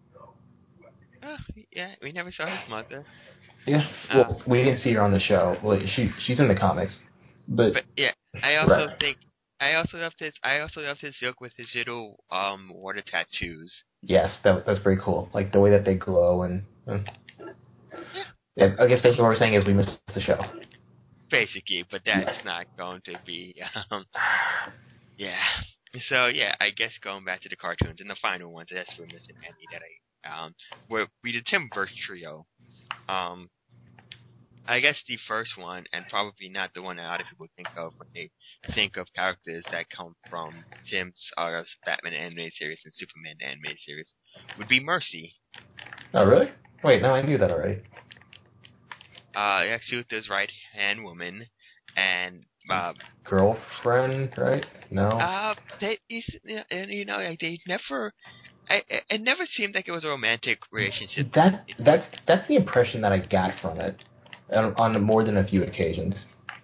[SPEAKER 1] Oh, yeah, we never saw his mother.
[SPEAKER 2] Yeah. Well, uh, we didn't see her on the show. Well, she she's in the comics, but,
[SPEAKER 1] but yeah, I also
[SPEAKER 2] right.
[SPEAKER 1] think I also loved his. I also loved his look with his little um water tattoos.
[SPEAKER 2] Yes, that that's pretty cool. Like the way that they glow and. and
[SPEAKER 1] yeah.
[SPEAKER 2] yeah, I guess basically what we're saying is we missed the show.
[SPEAKER 1] Basically, but that's
[SPEAKER 2] yes.
[SPEAKER 1] not going to be. Um, yeah. So yeah, I guess going back to the cartoons and the final ones, that's we're missing Andy that I um where we did Timberverse trio. Um, I guess the first one, and probably not the one that a lot of people think of when they think of characters that come from Tim's uh, Batman animated series and Superman animated series, would be Mercy.
[SPEAKER 2] Oh really? Wait, no, I knew that already.
[SPEAKER 1] Uh, Lex Luthor's right hand woman, and uh,
[SPEAKER 2] girlfriend, right? No.
[SPEAKER 1] Uh, they and you know like they never. I, it never seemed like it was a romantic relationship.
[SPEAKER 2] That that's that's the impression that I got from it, on, on more than a few occasions.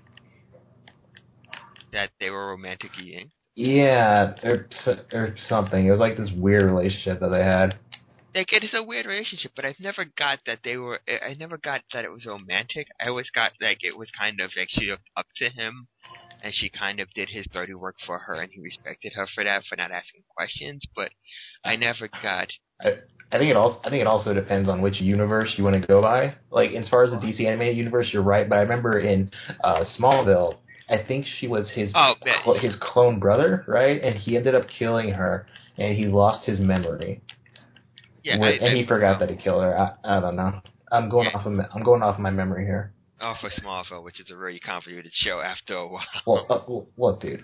[SPEAKER 1] That they were romantic eating.
[SPEAKER 2] Yeah, or or something. It was like this weird relationship that they had.
[SPEAKER 1] Like it is a weird relationship, but I've never got that they were. I never got that it was romantic. I always got like it was kind of like she looked up to him, and she kind of did his dirty work for her, and he respected her for that, for not asking questions. But I never got.
[SPEAKER 2] I, I think it also I think it also depends on which universe you want to go by. Like as far as the D C animated universe, you're right. But I remember in uh, Smallville, I think she was his
[SPEAKER 1] oh,
[SPEAKER 2] cl- his clone brother, right? And he ended up killing her, and he lost his memory.
[SPEAKER 1] Yeah,
[SPEAKER 2] With,
[SPEAKER 1] I,
[SPEAKER 2] and he
[SPEAKER 1] I,
[SPEAKER 2] forgot
[SPEAKER 1] um,
[SPEAKER 2] that he killed her. I, I don't know. I'm going
[SPEAKER 1] yeah.
[SPEAKER 2] off of I'm going off of my memory here.
[SPEAKER 1] Oh, for Smallville, which is a really convoluted show after a while.
[SPEAKER 2] Well, uh, look, dude.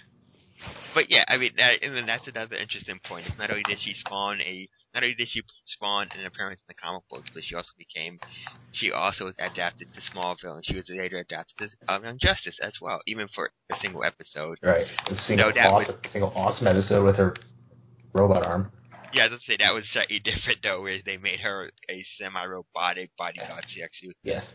[SPEAKER 1] But yeah, I mean, that, and then that's another interesting point. It's not only did she spawn a, not only did she spawn an appearance in the comic books, but she also became, she also was adapted to Smallville, and she was later adapted to um, Young Justice as well, even for a single episode.
[SPEAKER 2] Right, a single,
[SPEAKER 1] so that
[SPEAKER 2] awesome,
[SPEAKER 1] was,
[SPEAKER 2] single awesome episode with her robot arm.
[SPEAKER 1] Yeah, let's say that was slightly different though, where they made her a semi-robotic bodyguard Lex Luthor.
[SPEAKER 2] Yes.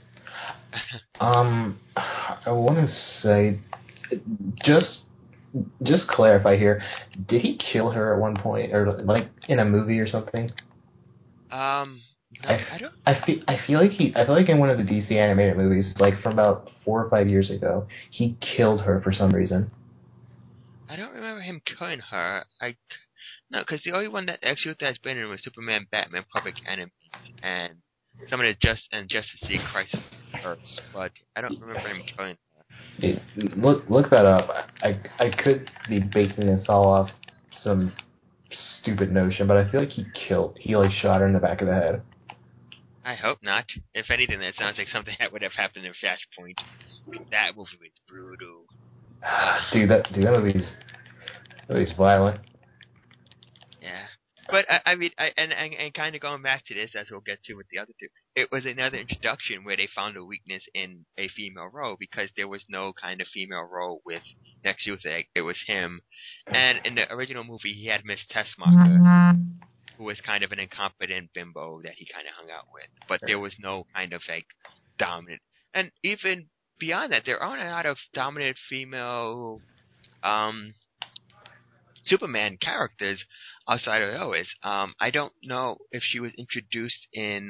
[SPEAKER 2] um, I want to say, just just clarify here. Did he kill her at one point, or like in a movie or something?
[SPEAKER 1] Um, no,
[SPEAKER 2] I,
[SPEAKER 1] I don't.
[SPEAKER 2] I feel I feel like he I feel like in one of the D C animated movies, like from about four or five years ago, he killed her for some reason.
[SPEAKER 1] I don't remember him killing her. I no, because the only one that Lex Luthor has been in was Superman, Batman, Public Enemies, and some of the Just and Justice League Crisis Earth. But I don't remember him killing her.
[SPEAKER 2] Dude, look look that up. I I could be basing this all off some stupid notion, but I feel like he killed. He like shot her in the back of the head.
[SPEAKER 1] I hope not. If anything, that sounds like something that would have happened in Flashpoint. That movie was brutal.
[SPEAKER 2] Dude, that dude, that movie's that movie's violent.
[SPEAKER 1] Yeah. but I, I mean, I, and, and and kind of going back to this, as we'll get to with the other two, it was another introduction where they found a weakness in a female role because there was no kind of female role with Lex Luthor. It was him, and in the original movie, he had Miss Tessmacher, who was kind of an incompetent bimbo that he kind of hung out with, but there was no kind of like dominant, and even beyond that, there aren't a lot of dominant female um, Superman characters outside of Lois. Um, I don't know if she was introduced in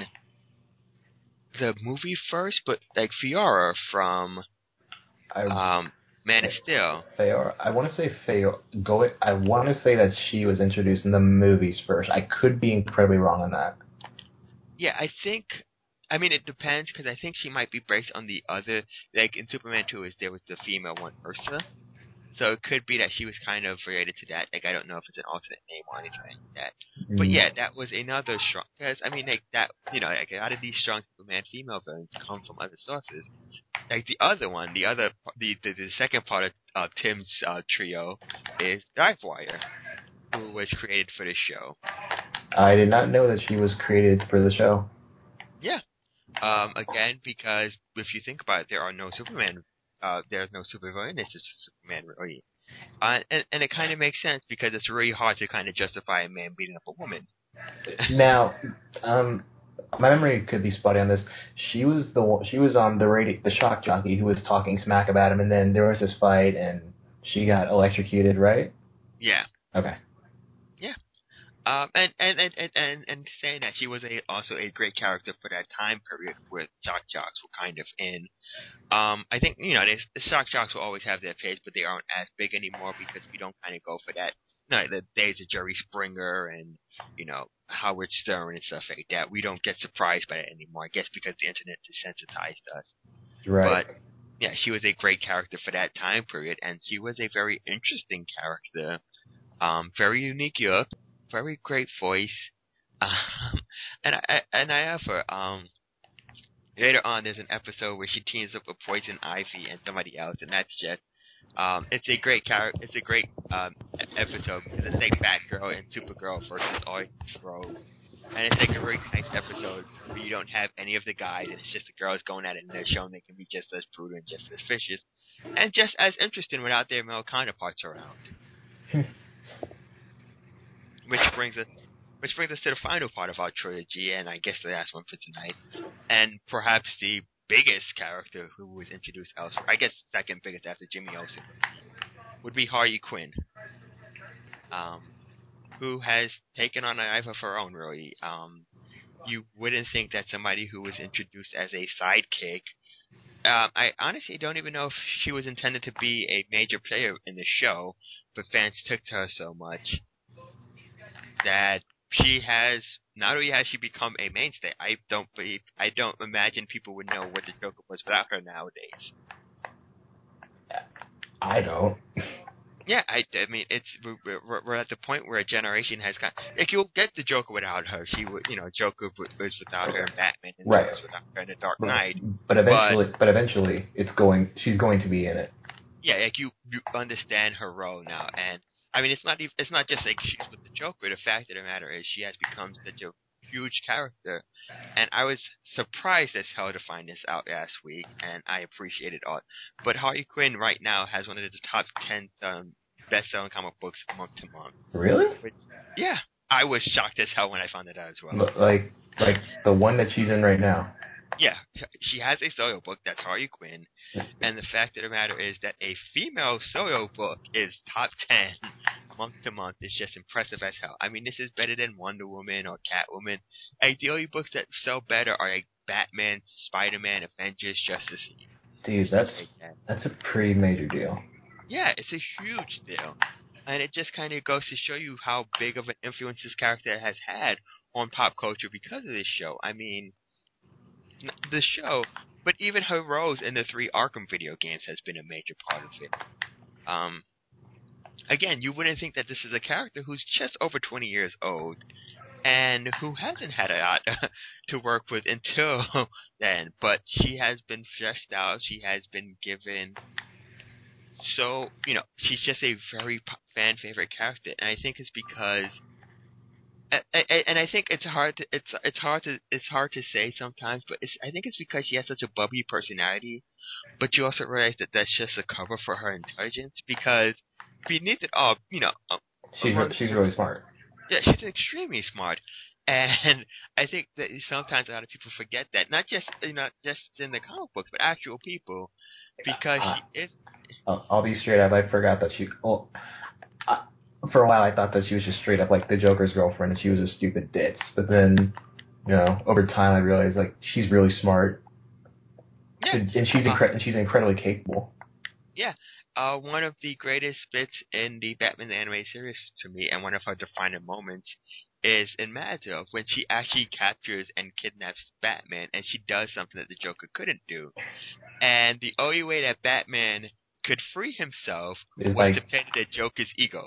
[SPEAKER 1] the movie first, but like Fiora from
[SPEAKER 2] I,
[SPEAKER 1] um, Man of Steel.
[SPEAKER 2] Fiora. I want to say Fiora. Go. I want to say that she was introduced in the movies first. I could be incredibly wrong on that.
[SPEAKER 1] Yeah, I think. I mean, it depends because I think she might be based on the other. Like in Superman two, is there was the female one, Ursa. So it could be that she was kind of related to that. Like I don't know if it's an alternate name or anything like that. Mm. But yeah, that was another strong. Because I mean, like that. You know, like a lot of these strong Superman female villains come from other sources. Like the other one, the other, the the, the second part of uh, Tim's uh, trio is Livewire, who was created for this show.
[SPEAKER 2] I did not know that she was created for the show.
[SPEAKER 1] Yeah. Um, again, because if you think about it, there are no Superman. Uh, there's no supervillain. It's just Superman, really. Uh, and and it kind of makes sense because it's really hard to kind of justify a man beating up a woman.
[SPEAKER 2] Now, um, my memory could be spotty on this. She was the one, she was on the radio, the shock jockey who was talking smack about him, and then there was this fight, and she got electrocuted, right?
[SPEAKER 1] Yeah.
[SPEAKER 2] Okay.
[SPEAKER 1] Yeah. Um, and, and, and, and, and, and saying that she was a, also a great character for that time period where shock jocks were kind of in. Um, I think, you know, they, the shock jocks will always have their place, but they aren't as big anymore because we don't kind of go for that. You know, the days of Jerry Springer and, you know, Howard Stern and stuff like that. We don't get surprised by it anymore, I guess because the internet desensitized us.
[SPEAKER 2] Right.
[SPEAKER 1] But, yeah, she was a great character for that time period, and she was a very interesting character. Um, very unique look. Very great voice, um, and I and I have her. Um, later on, there's an episode where she teams up with Poison Ivy and somebody else, and that's just um, it's a great character. It's a great um, episode because it's like Batgirl and Supergirl versus All Rogue, and it's like a really nice episode where you don't have any of the guys, and it's just the girls going at it, and they're showing they can be just as brutal and just as vicious, and just as interesting without their male counterparts around. Which brings us, which brings us to the final part of our trilogy, and I guess the last one for tonight, and perhaps the biggest character who was introduced elsewhere. I guess second biggest after Jimmy Olsen would be Harley Quinn, um, who has taken on a life of her own. Really, um, you wouldn't think that somebody who was introduced as a sidekick. Um, I honestly don't even know if she was intended to be a major player in the show, but fans took to her so much that she has not only has she become a mainstay. I don't believe, I don't imagine people would know what the Joker was without her nowadays.
[SPEAKER 2] I don't.
[SPEAKER 1] Yeah, I, I mean, it's we're, we're at the point where a generation has got like you'll get the Joker without her. She would, you know, Joker was without her in Batman, and
[SPEAKER 2] right.
[SPEAKER 1] was without her in The Dark Knight.
[SPEAKER 2] But, but eventually, but, but eventually, it's going. She's going to be in it.
[SPEAKER 1] Yeah, like you, you understand her role now, and I mean, it's not even, it's not just like she's with the Joker. The fact of the matter is, she has become such a huge character, and I was surprised as hell to find this out last week, and I appreciate it all. But Harley Quinn right now has one of the top ten um, best-selling comic books month to month.
[SPEAKER 2] Really?
[SPEAKER 1] Which, yeah, I was shocked as hell when I found it out as well.
[SPEAKER 2] Like, like the one that she's in right now.
[SPEAKER 1] Yeah, she has a solo book that's Harley Quinn, and the fact of the matter is that a female solo book is top ten month to month is just impressive as hell. I mean, this is better than Wonder Woman or Catwoman. Like, the only books that sell better are like Batman, Spider-Man, Avengers, Justice League.
[SPEAKER 2] Dude, that's like that. that's a pretty major deal.
[SPEAKER 1] Yeah, it's a huge deal, and it just kind of goes to show you how big of an influence this character has had on pop culture because of this show. I mean, the show, but even her roles in the three Arkham video games has been a major part of it. Um, again, you wouldn't think that this is a character who's just over twenty years old and who hasn't had a lot to work with until then, but she has been fleshed out. She has been given so, you know, she's just a very fan favorite character, and I think it's because I, I, and I think it's hard to it's it's hard to it's hard to say sometimes, but it's I think it's because she has such a bubbly personality. But you also realize that that's just a cover for her intelligence, because beneath it all, you know, um,
[SPEAKER 2] She's re-
[SPEAKER 1] among
[SPEAKER 2] she's really smart.
[SPEAKER 1] yeah, she's extremely smart, and I think that sometimes a lot of people forget that, not just you know just in the comic books, but actual people, because
[SPEAKER 2] Uh,
[SPEAKER 1] she is.
[SPEAKER 2] I'll, I'll be straight up. I forgot that she. Well, I, for a while, I thought that she was just straight up like the Joker's girlfriend, and she was a stupid ditz. But then, you know, over time, I realized like she's really smart,
[SPEAKER 1] Yeah,
[SPEAKER 2] and, and she's
[SPEAKER 1] uh,
[SPEAKER 2] incre- and she's incredibly capable.
[SPEAKER 1] yeah. Uh, one of the greatest bits in the Batman the Animated Series to me, and one of her defining moments, is in Madrigal, when she actually captures and kidnaps Batman, and she does something that the Joker couldn't do. And the only way that Batman could free himself
[SPEAKER 2] It's
[SPEAKER 1] was
[SPEAKER 2] like
[SPEAKER 1] to play to the Joker's ego,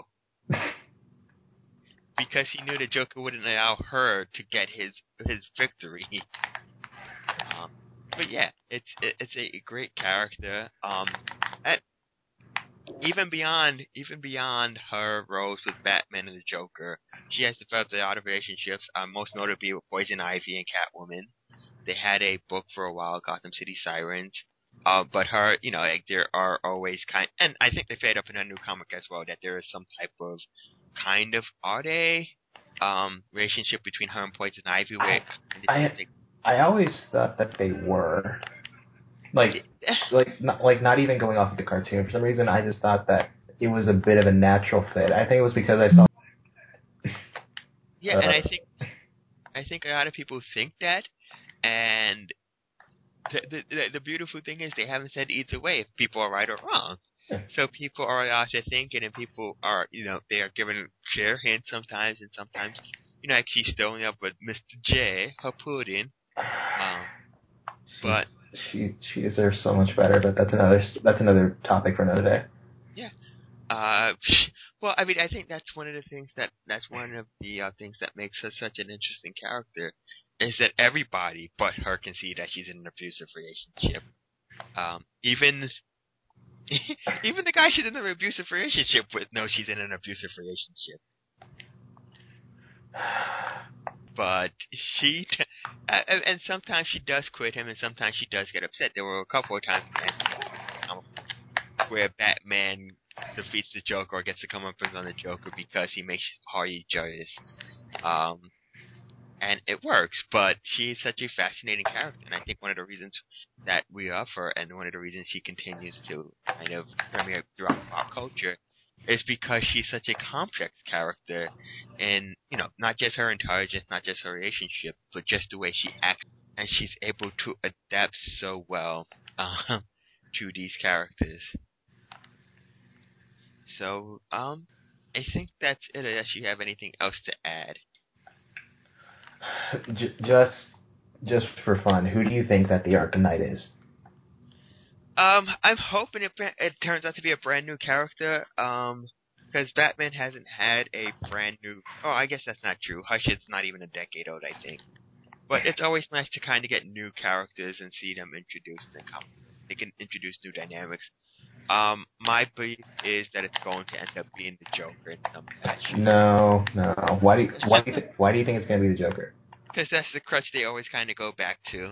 [SPEAKER 1] because he knew the Joker wouldn't allow her to get his his victory. Um, but yeah, it's it, it's a great character. Um, and even beyond even beyond her roles with Batman and the Joker, she has developed a lot of relationships. Um, most notably with Poison Ivy and Catwoman. They had a book for a while, Gotham City Sirens. Uh, but her, you know, like there are always kind, and I think they played up in a new comic as well, that there is some type of kind of are they um relationship between her and Poison Ivy. Where
[SPEAKER 2] I, I, I always thought that they were like like not, like not even going off of the cartoon. For some reason, I just thought that it was a bit of a natural fit. I think it was because I saw.
[SPEAKER 1] Yeah,
[SPEAKER 2] uh,
[SPEAKER 1] and I think I think a lot of people think that, and the, the the beautiful thing is they haven't said either way if people are right or wrong.
[SPEAKER 2] Yeah.
[SPEAKER 1] So people are out there thinking, and people are, you know, they are given clear hints sometimes, and sometimes, you know, like she's throwing up with Mister J, her pudding. Um, but
[SPEAKER 2] she she deserves so much better. But that's another that's another topic for another day.
[SPEAKER 1] yeah. Uh, well, I mean, I think that's one of the things that that's one of the uh, things that makes her such an interesting character, is that everybody but her can see that she's in an abusive relationship. Um, even even the guy she's in an abusive relationship with knows she's in an abusive relationship. But she, t- uh, and and sometimes she does quit him, and sometimes she does get upset. There were a couple of times where Batman defeats the Joker or gets to come up on the Joker because he makes Harley jealous. Um, and it works, but she's such a fascinating character, and I think one of the reasons that we love her, and one of the reasons she continues to kind of permeate throughout pop culture, is because she's such a complex character, in, you know, not just her intelligence, not just her relationship, but just the way she acts, and she's able to adapt so well um, to these characters. So, um, I think that's it. Unless you have anything else to add.
[SPEAKER 2] J- just just for fun, who do you think that the Arkham Knight is?
[SPEAKER 1] Um, I'm hoping it it turns out to be a brand new character. Um, because Batman hasn't had a brand new. Oh, I guess that's not true. Hush is not even a decade old, I think. But it's always nice to kind of get new characters and see them introduced in comics. They can introduce new dynamics. Um, my belief is that it's going to end up being the Joker in some fashion.
[SPEAKER 2] No, no. Why do you, why do you th- why do you think it's going to be the Joker?
[SPEAKER 1] Because that's the crutch they always kind of go back to.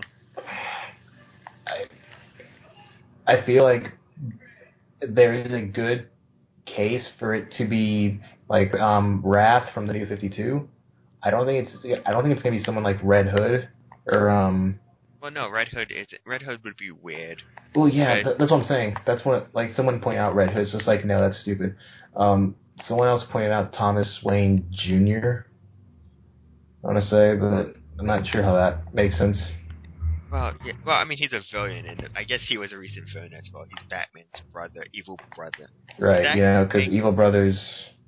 [SPEAKER 2] I I feel like there is a good case for it to be like um, Wrath from the New fifty-two. I don't think it's I don't think it's going to be someone like Red Hood or um.
[SPEAKER 1] Well, no, Red Hood is Red Hood would be weird.
[SPEAKER 2] Well, yeah,
[SPEAKER 1] But,
[SPEAKER 2] th- that's what I'm saying. That's what like someone pointed out Red Hood. It's just like no, that's stupid. Um, someone else pointed out Thomas Wayne Junior I want to say, but I'm not sure how that makes sense.
[SPEAKER 1] well, yeah, well, I mean, he's a villain, and I guess he was a recent villain as well. He's Batman's brother, evil brother.
[SPEAKER 2] Right,
[SPEAKER 1] That
[SPEAKER 2] you know, because
[SPEAKER 1] make,
[SPEAKER 2] Evil Brothers.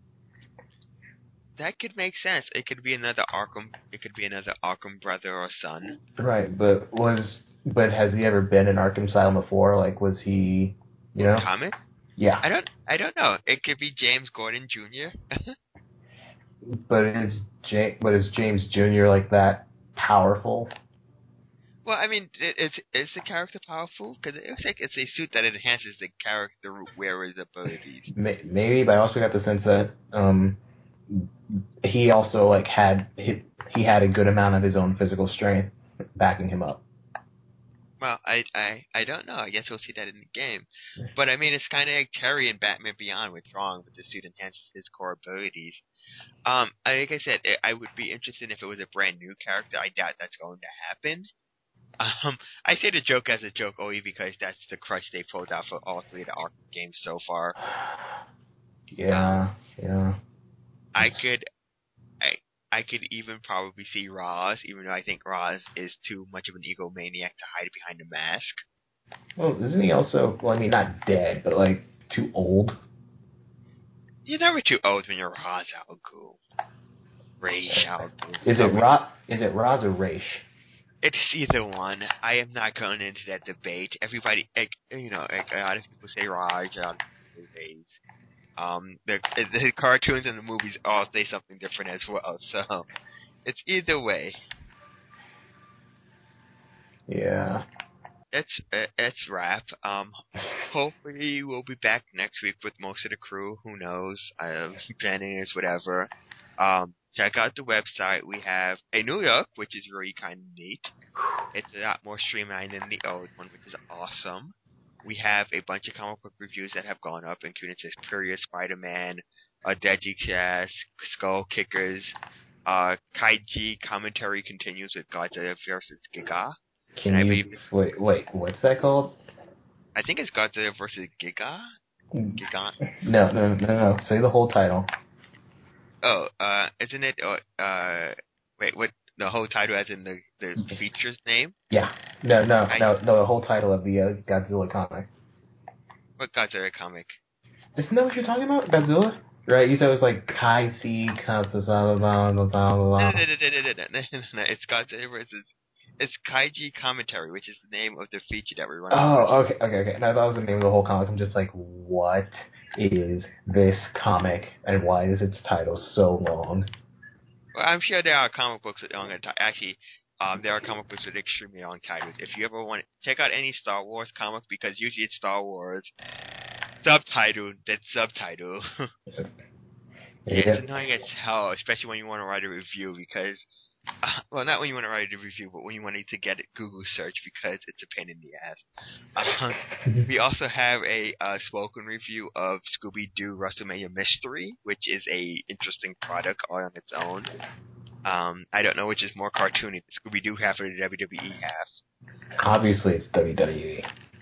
[SPEAKER 1] that could make sense. It could be another Arkham. It could be another Arkham brother or son.
[SPEAKER 2] Right, but was but has he ever been in Arkham Asylum before? Like, was he, you know?
[SPEAKER 1] Thomas?
[SPEAKER 2] Yeah.
[SPEAKER 1] I don't. I don't know. It could be James Gordon Junior
[SPEAKER 2] But is James, but is James Junior like that powerful?
[SPEAKER 1] Well, I mean, is is the character powerful? Because it looks like it's a suit that enhances the character wearer's abilities.
[SPEAKER 2] Maybe, but I also got the sense that um, he also like had he, he had a good amount of his own physical strength backing him up.
[SPEAKER 1] Well, I, I, I don't know. I guess we'll see that in the game. But I mean, it's kind of like Terry in Batman Beyond with Strong, but the suit enhances his core abilities. Um, like I said, I would be interested if it was a brand new character. I doubt that's going to happen. Um, I say the joke as a joke only because that's the crutch they pulled out for all three of the Arkham games so far.
[SPEAKER 2] Yeah,
[SPEAKER 1] um,
[SPEAKER 2] yeah.
[SPEAKER 1] I could, I, I could even probably see Roz, even though I think Roz is too much of an egomaniac to hide behind a mask.
[SPEAKER 2] Well, isn't he also? Well, I mean, not dead, but like too old.
[SPEAKER 1] You're never too old when you're Ra's al Ghul. Raish al Ghul.
[SPEAKER 2] Is it Ra? Is it Roz or Raish?
[SPEAKER 1] It's either one. I am not going into that debate. Everybody, like, you know, like, a lot of people say Raj, a lot of people say Raish. Um, the, the cartoons and the movies all say something different as well, so it's either way.
[SPEAKER 2] Yeah.
[SPEAKER 1] It's it's wrap. Um, hopefully we'll be back next week with most of the crew. Who knows? Uh, planning is whatever. Um, check out the website. We have a New York, which is really kind of neat. It's a lot more streamlined than the old one, which is awesome. We have a bunch of comic book reviews that have gone up, including Superior Spider-Man, uh, Deji Skull Kickers, uh, Kaiji commentary continues with Godzilla versus Giga.
[SPEAKER 2] Can
[SPEAKER 1] and
[SPEAKER 2] you
[SPEAKER 1] I believe,
[SPEAKER 2] wait? Wait, what's that called?
[SPEAKER 1] I think it's Godzilla versus Giga. Gigan.
[SPEAKER 2] No, no, no, no. Say the whole title.
[SPEAKER 1] Oh, uh, isn't it? Uh, uh wait, what? The whole title, as in the the feature's name?
[SPEAKER 2] Yeah. No, no,
[SPEAKER 1] I,
[SPEAKER 2] no, no. The whole title of the uh, Godzilla comic.
[SPEAKER 1] What Godzilla comic?
[SPEAKER 2] Isn't that what you're talking about, Godzilla? Right? You said it was like Kai C. Godzilla.
[SPEAKER 1] No, no, no, no, no, no, no, no. It's Godzilla versus. It's Kaiji Commentary, which is the name of the feature that we're running.
[SPEAKER 2] Oh, okay, okay, okay. No, that was the name of the whole comic. I'm just like, what is this comic, and why is its title so long?
[SPEAKER 1] Well, I'm sure there are comic books with long. Actually, um, there are comic books with extremely long titles. If you ever want to check out any Star Wars comic, because usually it's Star Wars subtitle, then subtitle. yeah,
[SPEAKER 2] Yeah.
[SPEAKER 1] it's annoying as hell, especially when you want to write a review, because. Uh, well, not when you want to write a review, but when you want to get a Google search, because it's a pain in the ass. Um, we also have a uh, spoken review of Scooby-Doo WrestleMania Mystery, which is a interesting product all on its own. Um, I don't know which is more cartoony, the Scooby-Doo half or the W W E half.
[SPEAKER 2] Obviously, it's W W E.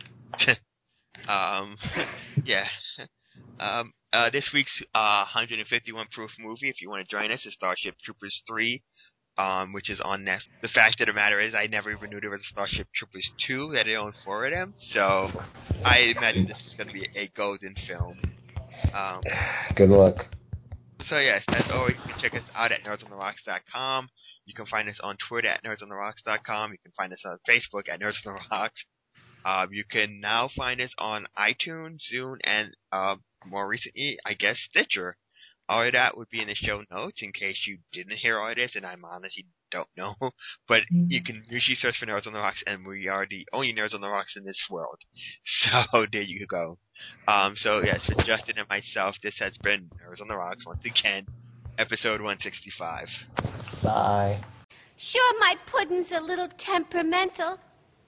[SPEAKER 1] um, yeah. Um, uh, this week's uh, one hundred fifty-one proof movie, if you want to join us, is Starship Troopers three. Um, which is on Netflix. The fact of the matter is, I never even knew there was a Starship Troopers two, that they owned four of them. So, I imagine this is going to be a golden film. Um,
[SPEAKER 2] Good luck.
[SPEAKER 1] So yes, as always, you can check us out at nerds on the rocks dot com. You can find us on Twitter at nerds on the rocks dot com. You can find us on Facebook at Nerds on the Rocks. Um, you can now find us on iTunes, Zune, and uh, more recently, I guess, Stitcher. All of that would be in the show notes in case you didn't hear all of this, and I'm honestly don't know. But you can usually search for Nerds on the Rocks, and we are the only Nerds on the Rocks in this world. So there you go. Um, so yes, for Justin and myself, this has been Nerds on the Rocks once again, episode one sixty-five.
[SPEAKER 2] Bye.
[SPEAKER 3] Sure, my pudding's a little temperamental.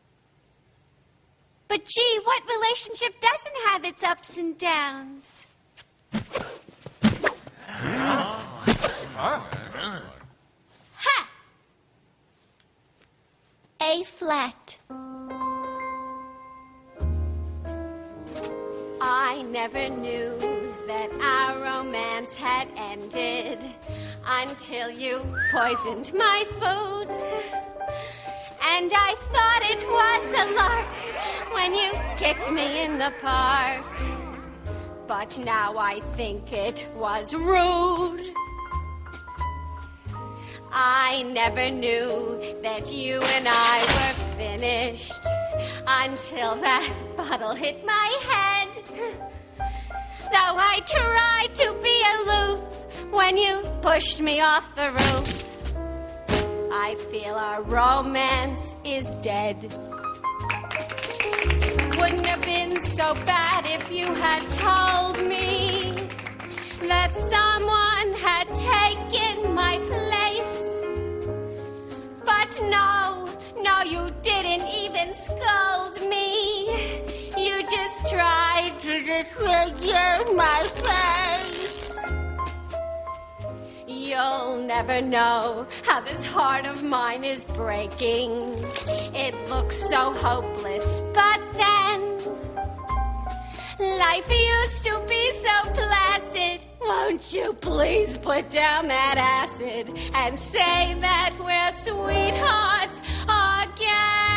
[SPEAKER 3] But gee, what relationship doesn't have its ups and downs? Ha! A flat. I never knew that our romance had ended until you poisoned my food. And I thought it was a lark when you kicked me in the park. But now I think it was rude. I never knew that you and I were finished until that bottle hit my head. Though I tried to be aloof when you pushed me off the roof, I feel our romance is dead. Wouldn't have been so bad if you had told me that someone had taken taken my place. But no, no, you didn't even scold me. You just tried to disfigure my face. You'll never know how this heart of mine is breaking. It looks so hopeless, but then life used to be so placid. Won't you please put down that acid and say that we're sweethearts again?